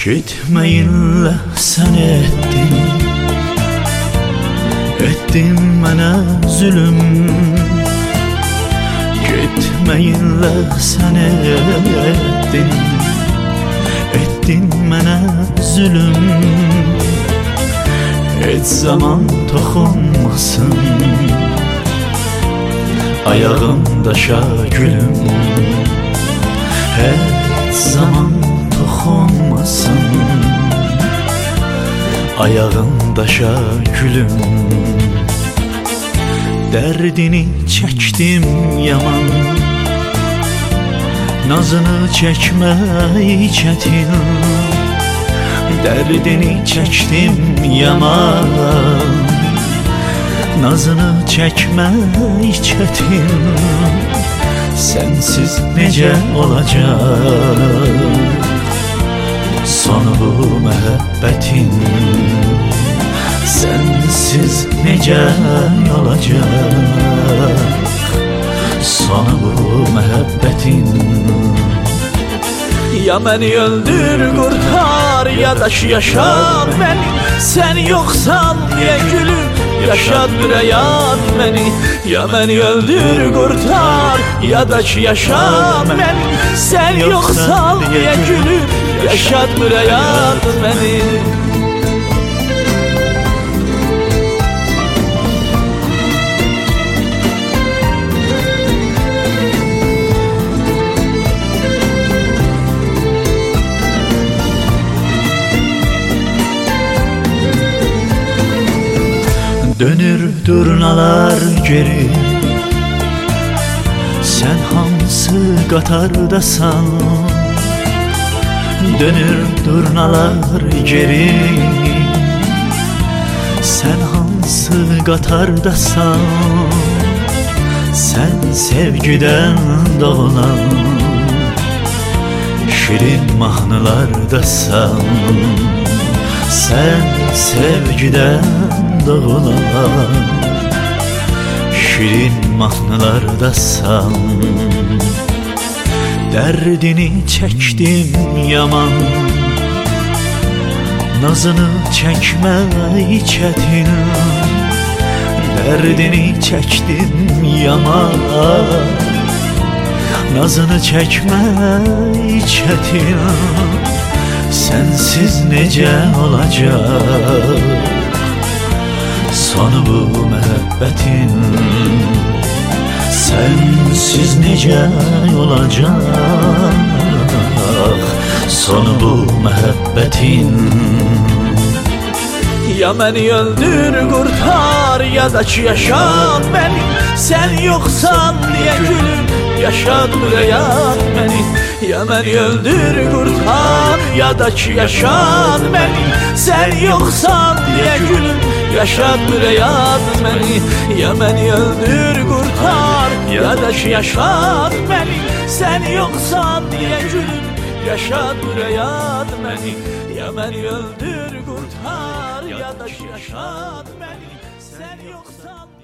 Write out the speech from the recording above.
Gitmeyinlə sən etdin mənə zülüm. Gitmeyinlə sən etdin mənə zülüm. Heç zaman toxunmasın ayağımdaşa gülüm. Heç zaman toxunmasın ayağımdaşa gülüm. Dərdini çəkdim yaman, nazını çəkmək çətin. Dərdini çəkdim yaman, nazını çəkmək çətin. Sensiz necə olacaq sonu bu məhəbbətin? Sensiz necə olacaq sonu bu məhəbbətin? Ya məni öldür, qurtar, ya da ki yaşat məni. Sən yoxsan niyə gülüm, yaşat həyat məni. Ya məni öldür, qurtar, ya da ki yaşat məni. Sən yoxsan niyə gülüm, yaşat həyat məni. Dönür durnalar geri, sen hansı qatardasan? Dönür durnalar geri, sen hansı qatardasan? Sen sevgiden doğulan şirin mahnılardasan. Sen sevgiden doğulan şirin mahnılardasan. Dərdini çəkdim yaman, nazını çəkmək çətin. Dərdini çəkdim yaman, nazını çəkmək çətin. Sensiz necə olacaq sonu bu məhəbbətin? Sensiz necə olacaq sonu bu məhəbbətin? Ya məni öldür, qurtar, ya da ki yaşat məni. Sən yoxsan niyə gülüm, yaşat həyat məni. Ya məni öldür, qurtar, ya da ki yaşat məni. Sən yoxsan niyə gülüm, yaşat həyat məni. Ya məni öldür, qurtar, ya da ki yaşat məni. Sən yoxsan niyə gülüm, yaşat həyat məni. Ya məni öldür, qurtar, ya da ki yaşat məni. Sən yoxsan